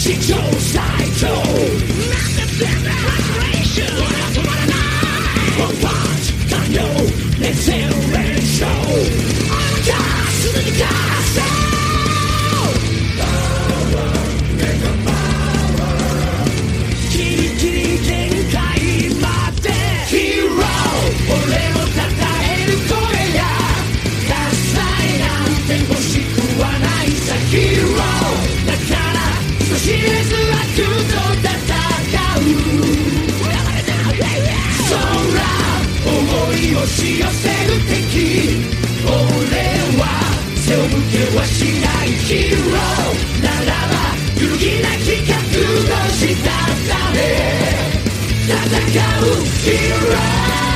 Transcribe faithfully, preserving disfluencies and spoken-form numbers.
史上最強なんて全部ハイレーション俺は止まらないワンパンチ完了熱戦連勝あなたすぐに勝つパワーメガパワーキリキリ限界までヒーロー俺を称える声や喝采なんて欲しくはないさヒーローだから人知れず悪と戦う空思い押し寄せる敵俺は背を向けはしないヒーローならば揺るぎなき覚悟したため戦うヒーロー